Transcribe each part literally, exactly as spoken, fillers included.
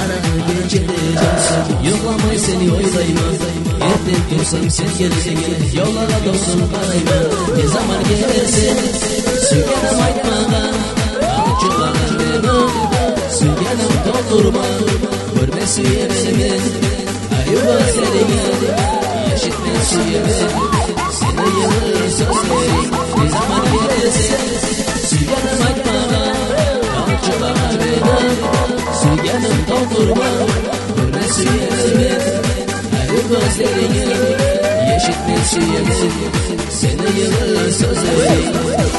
Karanı gecede cansın, yoklamay seni oylayma. Erten dursam sen gelecek, yollara dostum karayma. Ne zaman gelirsin, sügenem aytmağa, alçılara benim, sügenem doldurma. Görme süyememi, ayı gözlerimi, yaşıtma süyememi. Seni yılır sözlerim, ne zaman gelirsin, sügenem aytmağa, alçılara benim, sügenem doldurma. Görme süyememi, ayı gözlerimi, yaşıtma süyememi. Seni yılır sözlerim.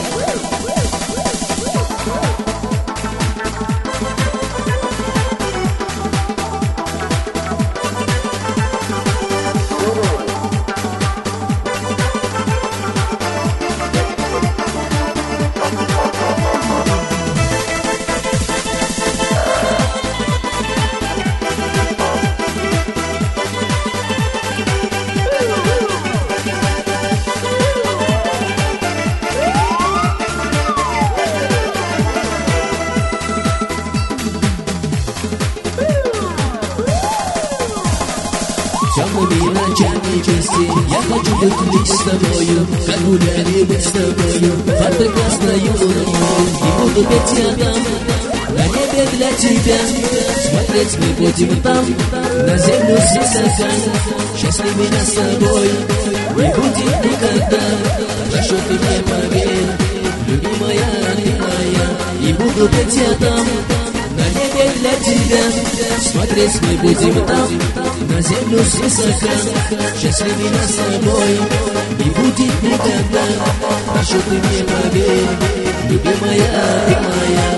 Canlı bir kendi kesti, yakacı dökülük istemoyu, kalbuleri istemoyu, farklı kasna yolunu, yıkıldı pek adam, ne bedler çiğden, смотреть мы будем там, на землю сисакан, счастливыми с тобой, не будет никогда, хорошо ты мне поверь, любимая ты моя, и буду петь я там, на небе для тебя, смотреть мы будем там, на землю свысока, счастливыми с тобой, не будет никогда, прошу ты мне поверь, любимая ты моя.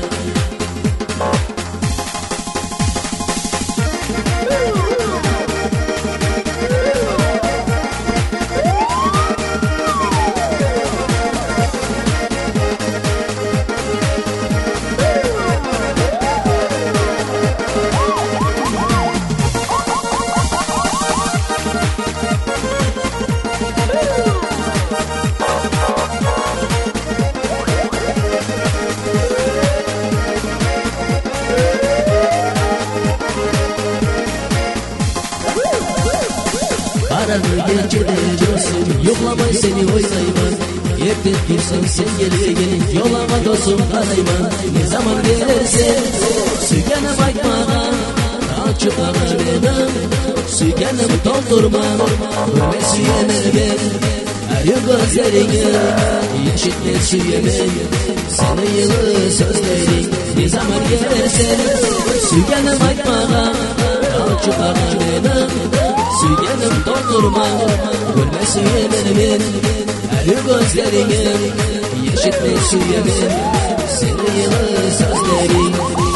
Karanı gecede cansın, yoklamay seni oylayma. Erten dursam sen gelecek, yolama dostum karayma. Ne zaman gelirsin, sügenem aytmağa, alçılara benim, sügenem doldurma. Görme süyememi, ayı gözlerini, yaşıtma süyememi. Seni yılı sözlerin, ne zaman gelirsin, sügenem aytmağa, alçılara benim, sügenim doldurma. Görme süyemeni, ayı gözlerini, yaşıtma süyemeni. Seni yılı sözlerin.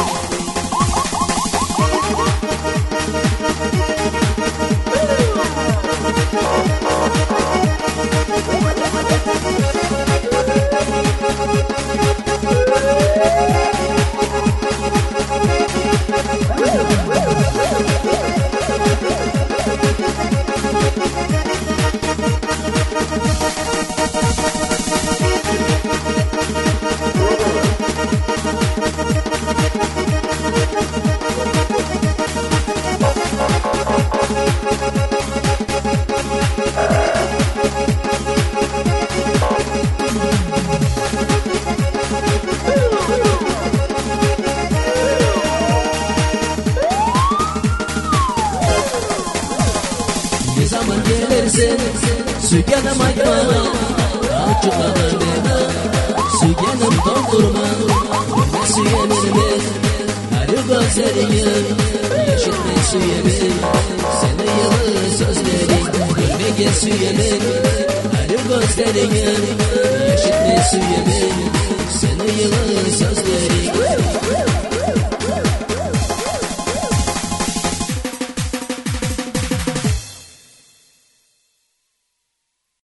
Ne zaman gelirsin, sügenem aytmağa, alçılara benim, sügenem doldurma. Görme süyememi, ayı gözlerini, yaşıtma süyememi. Seni yılı sözlerin, görmeye süyememi, ayı gözlerini, yaşıtma süyememi. Seni yılı sözlerin.